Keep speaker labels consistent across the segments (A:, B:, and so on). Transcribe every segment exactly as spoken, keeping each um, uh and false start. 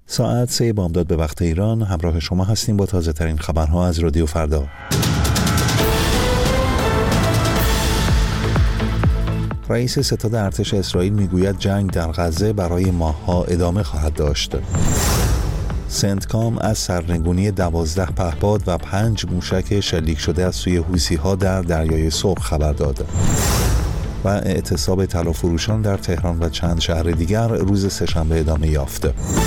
A: ساعت سه بامداد به وقت ایران همراه شما هستیم با تازه ترین خبرها از رادیو فردا. رئیس ستاد ارتش اسرائیل میگوید جنگ در غزه برای ماه‌ها ادامه خواهد داشت. سنتکام از سرنگونی دوازده پهپاد و پنج موشک شلیک شده از سوی حوثی‌ها در دریای سرخ خبر داد. و اعتصاب طلافروشان در تهران و چند شهر دیگر روز سه‌شنبه ادامه یافت.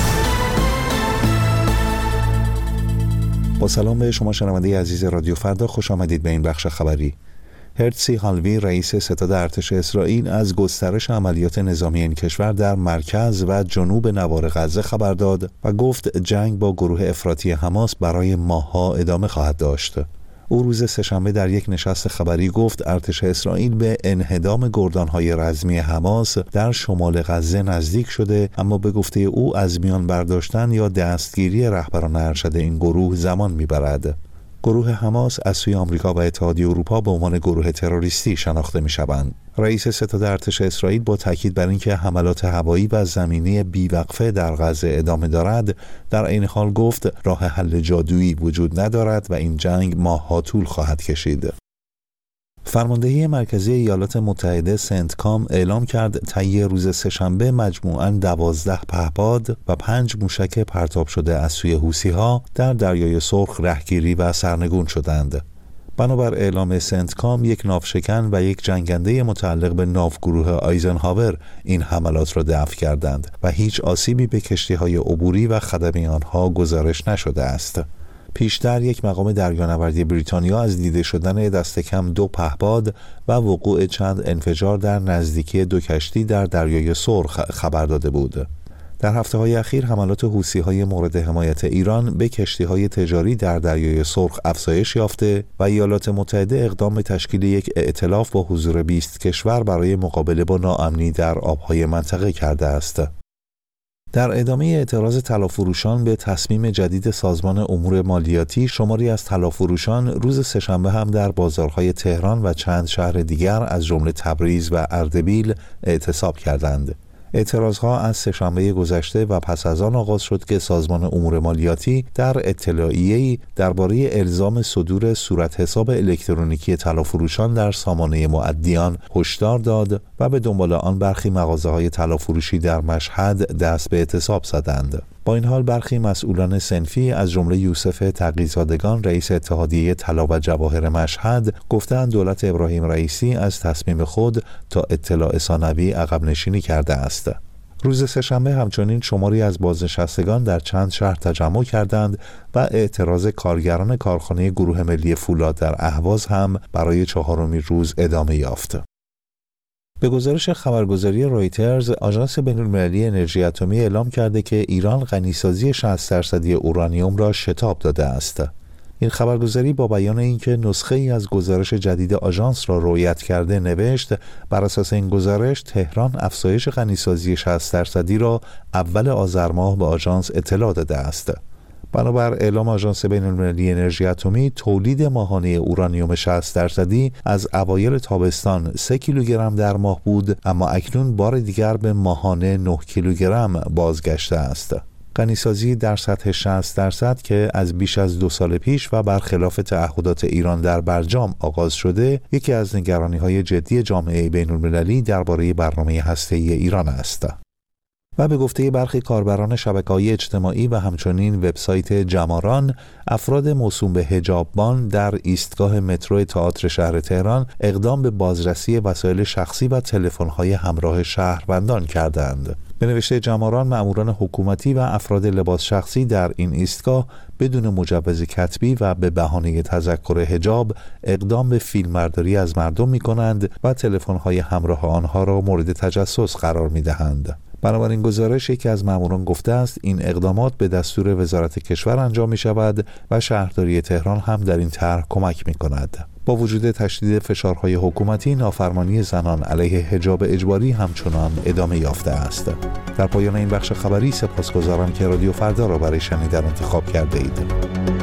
A: با سلام به شما شنونده عزیز رادیو فردا، خوش آمدید به این بخش خبری. هرتزی هالوی رئیس ستاد ارتش اسرائیل از گسترش عملیات نظامی این کشور در مرکز و جنوب نوار غزه خبر داد و گفت جنگ با گروه افراطی حماس برای ماه‌ها ادامه خواهد داشت. او روز سه‌شنبه در یک نشست خبری گفت ارتش اسرائیل به انهدام گردان‌های رزمی حماس در شمال غزه نزدیک شده، اما به گفته او از میان برداشتن یا دستگیری رهبران ارشد این گروه زمان می‌برد. گروه حماس از سوی آمریکا و اتحادیه اروپا به عنوان گروه تروریستی شناخته می‌شوند. رئیس ستاد ارتش اسرائیل با تاکید بر اینکه حملات هوایی و زمینی بیوقفه در غزه ادامه دارد، در عین حال گفت راه حل جادویی وجود ندارد و این جنگ ماه‌ها طول خواهد کشید. فرماندهی مرکزی ایالات متحده سنتکام اعلام کرد طی روز سه‌شنبه مجموعاً دوازده پهپاد و پنج موشک پرتاب شده از سوی حوثی‌ها در دریای سرخ رهگیری و سرنگون شدند. بنابر اعلام سنتکام، یک ناوشکن و یک جنگنده متعلق به ناوگروه آیزنهاور این حملات را دفع کردند و هیچ آسیبی به کشتی‌های عبوری و خدمه آنها گزارش نشده است. پیشتر یک مقام دریانوردی بریتانیا از دیده شدن دست کم دو پهپاد و وقوع چند انفجار در نزدیکی دو کشتی در دریای سرخ خبر داده بود. در هفته‌های اخیر حملات حوثی‌های مورد حمایت ایران به کشتی‌های تجاری در دریای سرخ افزایش یافته و ایالات متحده اقدام به تشکیل یک ائتلاف با حضور بیست کشور برای مقابله با ناامنی در آب‌های منطقه کرده است. در ادامه اعتراض طلافروشان به تصمیم جدید سازمان امور مالیاتی، شماری از طلافروشان روز سه‌شنبه هم در بازارهای تهران و چند شهر دیگر از جمله تبریز و اردبیل اعتصاب کردند. اعتراضها از سه‌شنبه گذشته و پس از آن آغاز شد که سازمان امور مالیاتی در اطلاعیه‌ای درباره الزام صدور صورت حساب الکترونیکی طلافروشان در سامانه مؤدیان هشدار داد و به دنبال آن برخی مغازه‌های طلافروشی در مشهد دست به اعتصاب زدند. با این حال برخی مسئولان صنفی از جمله یوسف تقی‌زادگان رئیس اتحادیه طلا و جواهر مشهد گفتند دولت ابراهیم رئیسی از تصمیم خود تا اطلاع ثانوی عقب نشینی کرده است. روز سه‌شنبه همچنین شماری از بازنشستگان در چند شهر تجمع کردند و اعتراض کارگران کارخانه گروه ملی فولاد در اهواز هم برای چهارمین روز ادامه یافت. به گزارش خبرگزاری رویترز، آژانس بین‌المللی انرژی اتمی اعلام کرده که ایران غنیسازی شصت درصدی اورانیوم را شتاب داده است. این خبرگزاری با بیان اینکه نسخه‌ای از گزارش جدید آژانس را رویت کرده نوشت بر اساس این گزارش تهران افزایش غنیسازی شصت درصدی را اول آذر ماه به آژانس اطلاع داده است. بنابر اعلام آژانس بین‌المللی انرژی اتمی، تولید ماهانه اورانیوم شصت درصدی از اوایل تابستان سه کیلوگرم در ماه بود، اما اکنون بار دیگر به ماهانه نه کیلوگرم بازگشته است. غنیسازی در سطح شصت درصد که از بیش از دو سال پیش و برخلاف تعهدات ایران در برجام آغاز شده، یکی از نگرانی‌های جدی جامعه بین‌المللی درباره برنامه هسته‌ای ایران است. و به گفته برخی کاربران شبکه‌های اجتماعی و همچنین وبسایت جماران، افراد موسوم به حجاببان در ایستگاه مترو تئاتر شهر تهران اقدام به بازرسی وسایل شخصی و تلفن‌های همراه شهروندان کردند. به نوشته جماران، مأموران حکومتی و افراد لباس شخصی در این ایستگاه بدون مجوز کتبی و به بهانه تذکر حجاب اقدام به فیلمبرداری از مردم می‌کنند و تلفن‌های همراه آنها را مورد تجسس قرار می‌دهند. بنابراین گزارش یکی از ماموران گفته است این اقدامات به دستور وزارت کشور انجام می شود و شهرداری تهران هم در این طرح کمک می کند. با وجود تشدید فشارهای حکومتی، نافرمانی زنان علیه حجاب اجباری همچنان ادامه یافته است. در پایان این بخش خبری سپاسگزارم که رادیو فردا را برای شنیدن انتخاب کرده اید.